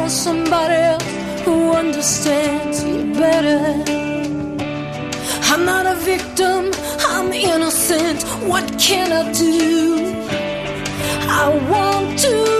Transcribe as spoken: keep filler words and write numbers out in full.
find somebody else who understands you better. I'm not a victim, I'm innocent. What can I do? I want to